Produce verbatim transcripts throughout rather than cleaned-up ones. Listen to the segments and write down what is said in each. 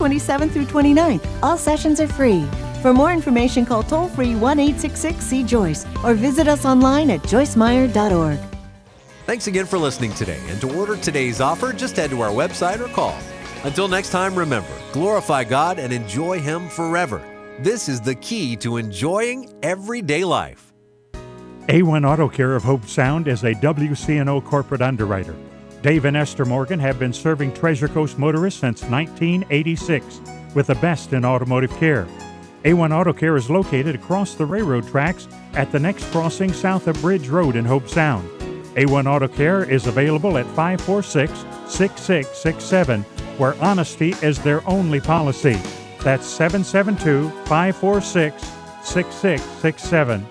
twenty-seventh through twenty-ninth. All sessions are free. For more information, call toll-free one eight six six C Joyce or visit us online at joyce meyer dot org. Thanks again for listening today. And to order today's offer, just head to our website or call. Until next time, remember, glorify God and enjoy Him forever. This is the key to enjoying everyday life. A one Auto Care of Hope Sound is a W C N O corporate underwriter. Dave and Esther Morgan have been serving Treasure Coast motorists since nineteen eighty-six with the best in automotive care. A one Auto Care is located across the railroad tracks at the next crossing south of Bridge Road in Hope Sound. A one Auto Care is available at five four six, six six six seven, where honesty is their only policy. That's seven seven two, five four six, six six six seven.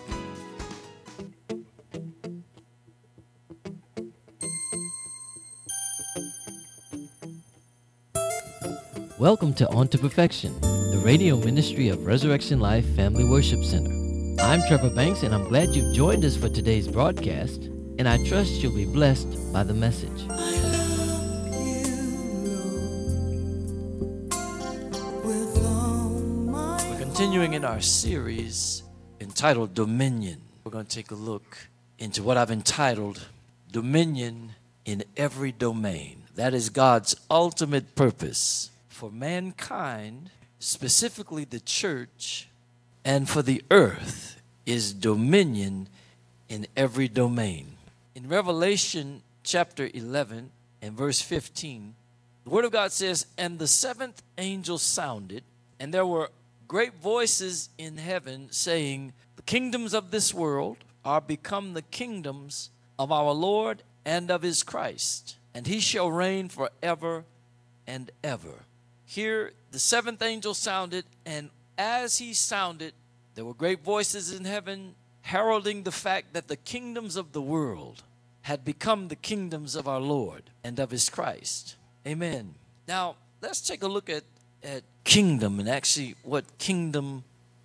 Welcome to On to Perfection, the radio ministry of Resurrection Life Family Worship Center. I'm Trevor Banks, and I'm glad you've joined us for today's broadcast, and I trust you'll be blessed by the message. We're continuing in our series entitled Dominion. We're going to take a look into what I've entitled Dominion in Every Domain. That is God's ultimate purpose for mankind, specifically the church, and for the earth is dominion in every domain. In Revelation chapter eleven and verse fifteen, the Word of God says, "And the seventh angel sounded, and there were great voices in heaven saying, the kingdoms of this world are become the kingdoms of our Lord and of His Christ, and He shall reign forever and ever." Here the seventh angel sounded, and as he sounded, there were great voices in heaven heralding the fact that the kingdoms of the world had become the kingdoms of our Lord and of His Christ. Amen. Now, let's take a look at, at kingdom and actually what kingdom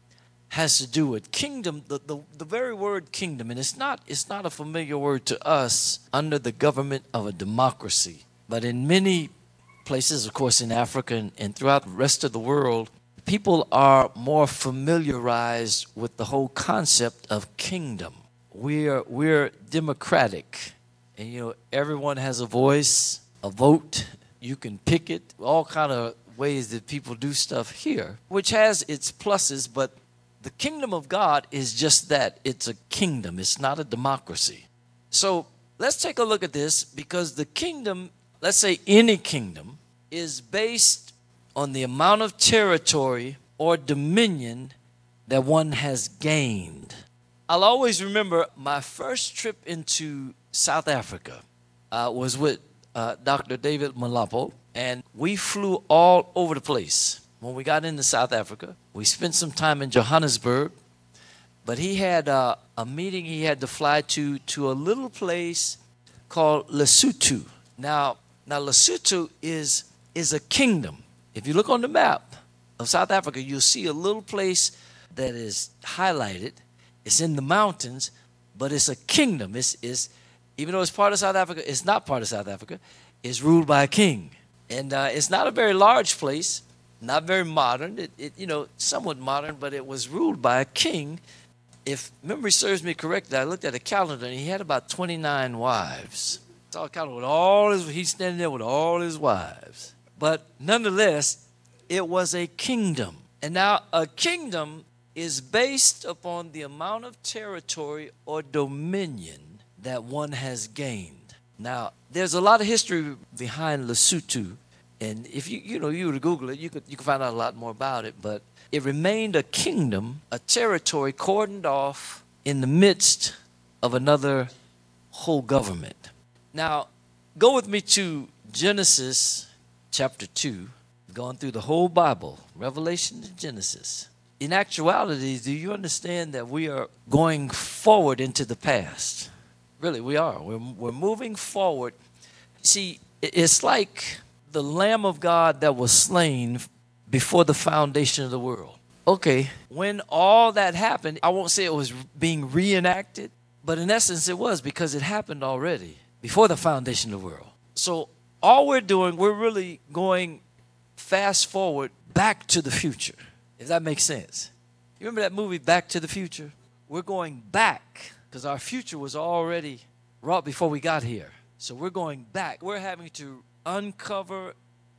has to do with. Kingdom, the, the, the very word kingdom, and it's not, it's not a familiar word to us under the government of a democracy, but in many places, of course, in Africa and, and throughout the rest of the world, people are more familiarized with the whole concept of kingdom. We're, we're democratic, and you know, everyone has a voice, a vote. You can pick it, all kind of ways that people do stuff here, which has its pluses, but the kingdom of God is just that. It's a kingdom. It's not a democracy. So let's take a look at this, because the kingdom, let's say any kingdom, is based on the amount of territory or dominion that one has gained. I'll always remember my first trip into South Africa uh, was with uh, Doctor David Malapo, and we flew all over the place. When we got into South Africa, we spent some time in Johannesburg, but he had uh, a meeting he had to fly to, to a little place called Lesotho. Now, now Lesotho is, is a kingdom. If you look on the map of South Africa, you'll see a little place that is highlighted. It's in the mountains, but it's a kingdom. It's, it's, even though it's part of South Africa, it's not part of South Africa. It's ruled by a king. And uh, it's not a very large place, not very modern. It, it, you know, somewhat modern, but it was ruled by a king. If memory serves me correctly, I looked at a calendar, and he had about twenty-nine wives. It's all kind of with all his, he's standing there with all his wives. But nonetheless, it was a kingdom. And now a kingdom is based upon the amount of territory or dominion that one has gained. Now, there's a lot of history behind Lesotho. And if you, you know, you were to Google it, you could, you could find out a lot more about it. But it remained a kingdom, a territory cordoned off in the midst of another whole government. Now, go with me to Genesis chapter two, going through the whole Bible, Revelation to Genesis. In actuality, do you understand that we are going forward into the past? Really, we are. We're, we're moving forward. See, it's like the Lamb of God that was slain before the foundation of the world. Okay, when all that happened, I won't say it was being reenacted, but in essence it was, because it happened already before the foundation of the world. So all we're doing, we're really going fast forward back to the future, if that makes sense. You remember that movie, Back to the Future? We're going back because our future was already wrought before we got here. So we're going back. We're having to uncover,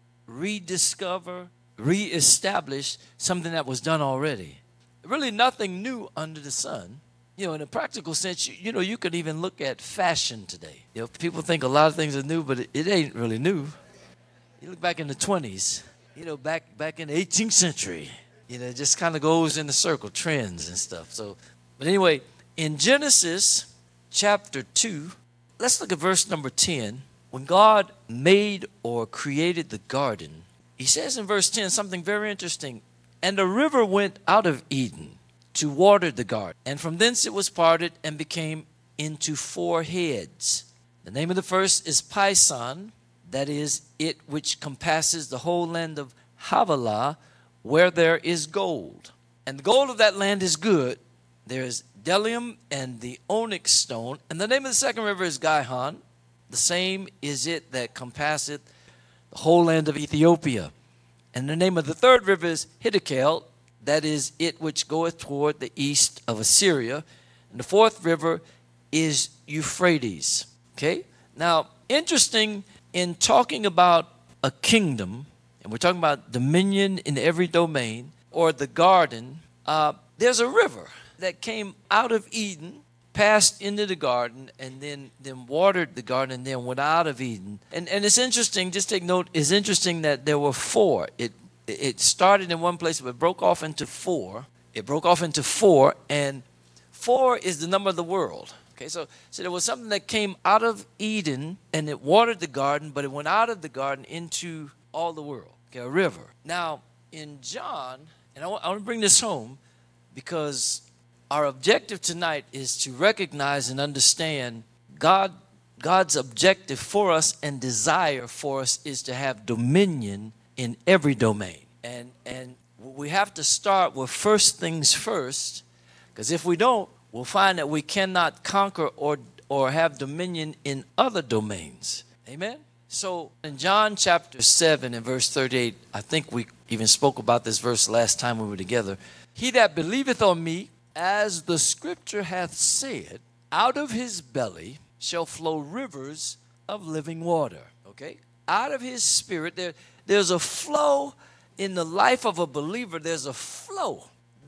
rediscover, reestablish something that was done already. Really nothing new under the sun. You know, in a practical sense, you, you know, you could even look at fashion today. You know, people think a lot of things are new, but it, it ain't really new. You look back in the twenties, you know, back back in the eighteenth century, you know, it just kind of goes in the circle, trends and stuff. So, but anyway, in Genesis chapter two, let's look at verse number ten. When God made or created the garden, he says in verse ten something very interesting. And a river went out of Eden to water the garden, and from thence it was parted and became into four heads. The name of the first is Pison, that is, it which compasses the whole land of Havilah, where there is gold. And the gold of that land is good. There is bdellium and the onyx stone. And the name of the second river is Gihon. The same is it that compasseth the whole land of Ethiopia. And the name of the third river is Hiddekel, that is it which goeth toward the east of Assyria. And the fourth river is Euphrates. Okay? Now, interesting, in talking about a kingdom, and we're talking about dominion in every domain, or the garden, uh, there's a river that came out of Eden, passed into the garden, and then, then watered the garden, and then went out of Eden. And, and it's interesting, just take note, it's interesting that there were four. It, it started in one place, but broke off into four. It broke off into four, and four is the number of the world. Okay, so, so there was something that came out of Eden, and it watered the garden, but it went out of the garden into all the world, okay, a river. Now, in John, and I want, I want to bring this home because our objective tonight is to recognize and understand God, God's objective for us and desire for us is to have dominion in every domain. And, and we have to start with first things first, because if we don't, we'll find that we cannot conquer or, or have dominion in other domains. Amen? So in John chapter seven and verse thirty-eight, I think we even spoke about this verse last time we were together. He that believeth on me, as the scripture hath said, out of his belly shall flow rivers of living water. Okay? Out of his spirit, there, there's a flow in the life of a believer. There's a flow.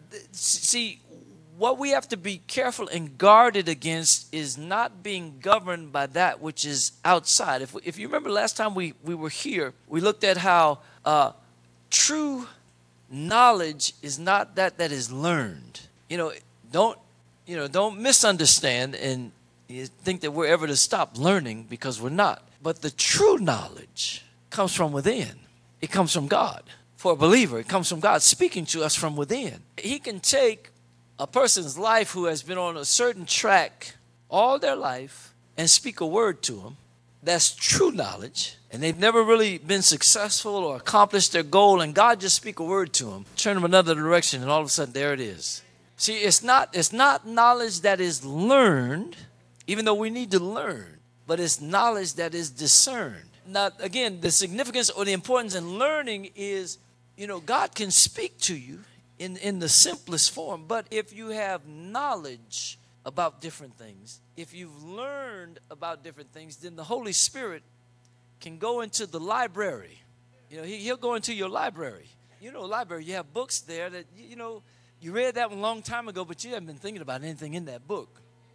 See, what we have to be careful and guarded against is not being governed by that which is outside. If, if you remember last time we, we were here, we looked at how uh, true knowledge is not that that is learned. You know, don't, you know, don't misunderstand and you think that we're ever to stop learning, because we're not. But the true knowledge comes from within. It comes from God. For a believer, it comes from God speaking to us from within. He can take a person's life who has been on a certain track all their life and speak a word to them. That's true knowledge. And they've never really been successful or accomplished their goal, and God just speak a word to them, turn them another direction, and all of a sudden there it is. See, it's not, it's not knowledge that is learned, even though we need to learn, but it's knowledge that is discerned. Now, again, the significance or the importance in learning is, you know, God can speak to you in, in the simplest form, but if you have knowledge about different things, if you've learned about different things, then the Holy Spirit can go into the library. You know, he, he'll go into your library. You know, library, you have books there that, you know, you read that one a long time ago, but you haven't been thinking about anything in that book.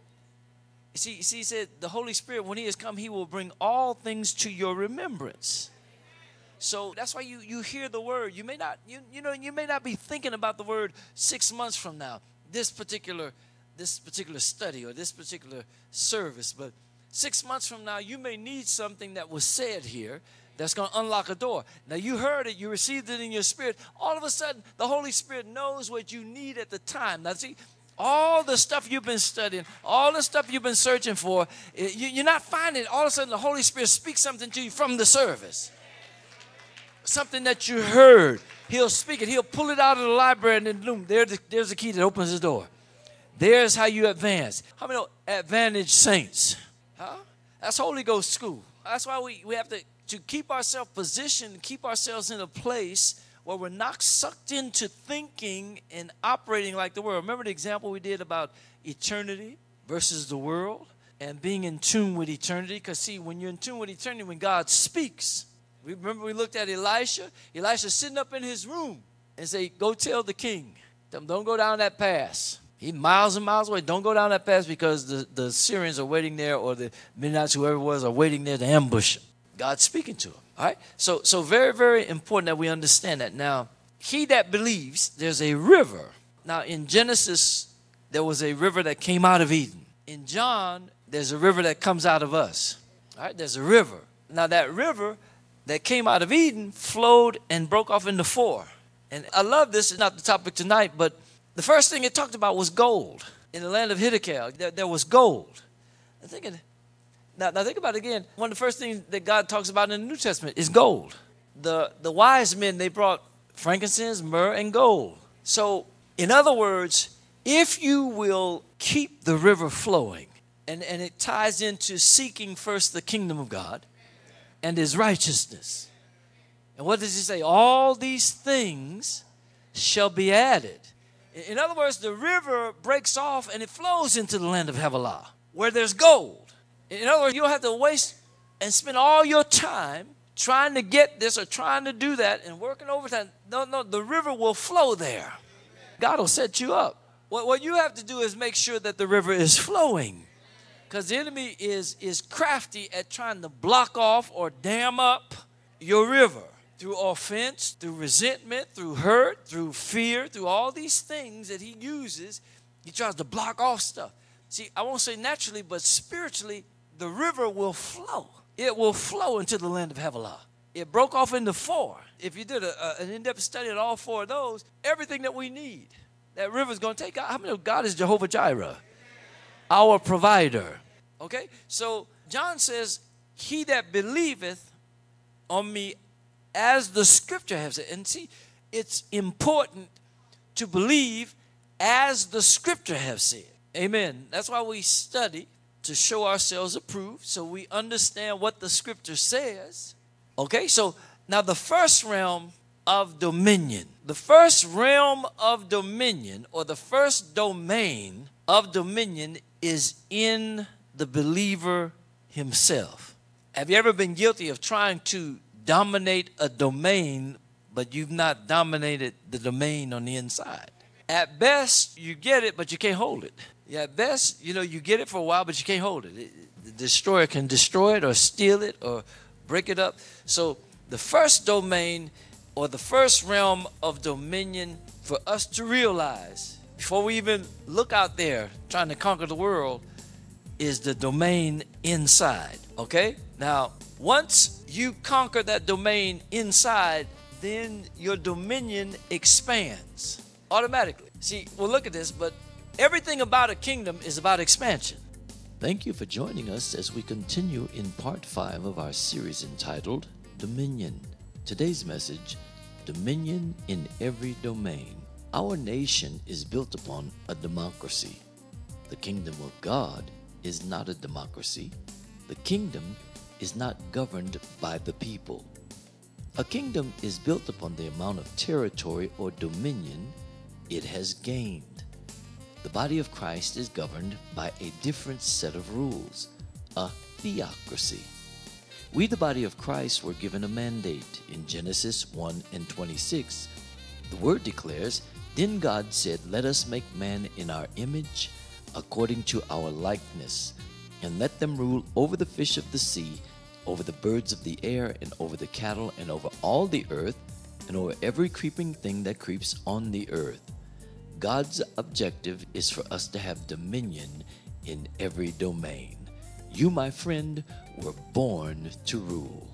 You see, you see, he said, the Holy Spirit, when he has come, he will bring all things to your remembrance. So that's why you, you hear the word. You may not, you, you know, you may not be thinking about the word six months from now, this particular, this particular study or this particular service, but six months from now, you may need something that was said here that's going to unlock a door. Now, you heard it. You received it in your spirit. All of a sudden, the Holy Spirit knows what you need at the time. Now, see, all the stuff you've been studying, all the stuff you've been searching for, you, you're not finding it. All of a sudden, the Holy Spirit speaks something to you from the service. Something that you heard. He'll speak it. He'll pull it out of the library, and then boom, there's the, there's the key that opens the door. There's how you advance. How many know advantage saints? Huh? That's Holy Ghost school. That's why we, we have to to keep ourselves positioned, keep ourselves in a place where we're not sucked into thinking and operating like the world. Remember the example we did about eternity versus the world and being in tune with eternity? Because see, when you're in tune with eternity, when God speaks, we remember we looked at Elisha. Elisha sitting up in his room and say, go tell the king, don't go down that pass. He miles and miles away. Don't go down that pass because the, the Syrians are waiting there, or the Midianites, whoever it was, are waiting there to ambush him. God's speaking to him. All right? So, so very, very important that we understand that. Now, he that believes, there's a river. Now, in Genesis, there was a river that came out of Eden. In John, there's a river that comes out of us. All right? There's a river. Now, that river that came out of Eden flowed and broke off into four. And I love this. It's not the topic tonight, but the first thing it talked about was gold. In the land of Hiddekal, there, there was gold. I'm thinking, now, now think about it again. One of the first things that God talks about in the New Testament is gold. The, the wise men, they brought frankincense, myrrh, and gold. So, in other words, if you will keep the river flowing, and, and it ties into seeking first the kingdom of God and his righteousness. And what does he say? All these things shall be added. In other words, the river breaks off and it flows into the land of Havilah, where there's gold. In other words, you don't have to waste and spend all your time trying to get this or trying to do that and working overtime. No, no, the river will flow there. God will set you up. What, what you have to do is make sure that the river is flowing, because the enemy is, is crafty at trying to block off or dam up your river. Through offense, through resentment, through hurt, through fear, through all these things that he uses, he tries to block off stuff. See, I won't say naturally, but spiritually, the river will flow. It will flow into the land of Havilah. It broke off into four. If you did a, a, an in-depth study of all four of those, everything that we need, that river is going to take out. How many of God is Jehovah Jireh, our provider? Okay, so John says, he that believeth on me, as the scripture has it. And see, it's important to believe as the scripture has said. Amen. That's why we study, to show ourselves approved, so we understand what the scripture says. Okay, so now the first realm of dominion, the first realm of dominion, or the first domain of dominion, is in the believer himself. Have you ever been guilty of trying to dominate a domain, but you've not dominated the domain on the inside? At best, you get it, but you can't hold it. Yeah, at best, you know, you get it for a while, but you can't hold it. it. The destroyer can destroy it or steal it or break it up. So the first domain, or the first realm of dominion, for us to realize before we even look out there trying to conquer the world, is the domain inside. Okay? Now, once you conquer that domain inside, then your dominion expands automatically. See, well, look at this, but everything about a kingdom is about expansion. Thank you for joining us as we continue in part five of our series entitled Dominion. Today's message, Dominion in Every Domain. Our nation is built upon a democracy. The kingdom of God is not a democracy. The kingdom is not governed by the people. A kingdom is built upon the amount of territory or dominion it has gained. The body of Christ is governed by a different set of rules, a theocracy. We, the body of Christ, were given a mandate in Genesis one and twenty-six. The word declares, "Then God said, let us make man in our image, according to our likeness, and let them rule over the fish of the sea, over the birds of the air, and over the cattle, and over all the earth, and over every creeping thing that creeps on the earth." God's objective is for us to have dominion in every domain. You, my friend, were born to rule.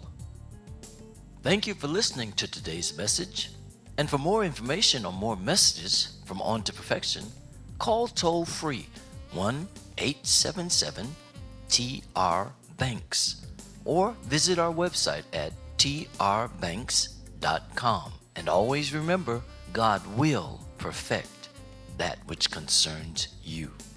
Thank you for listening to today's message. And for more information or more messages from On to Perfection, call toll free one eight seven seven T R Banks or visit our website at T R banks dot com. And always remember, God will perfect that which concerns you.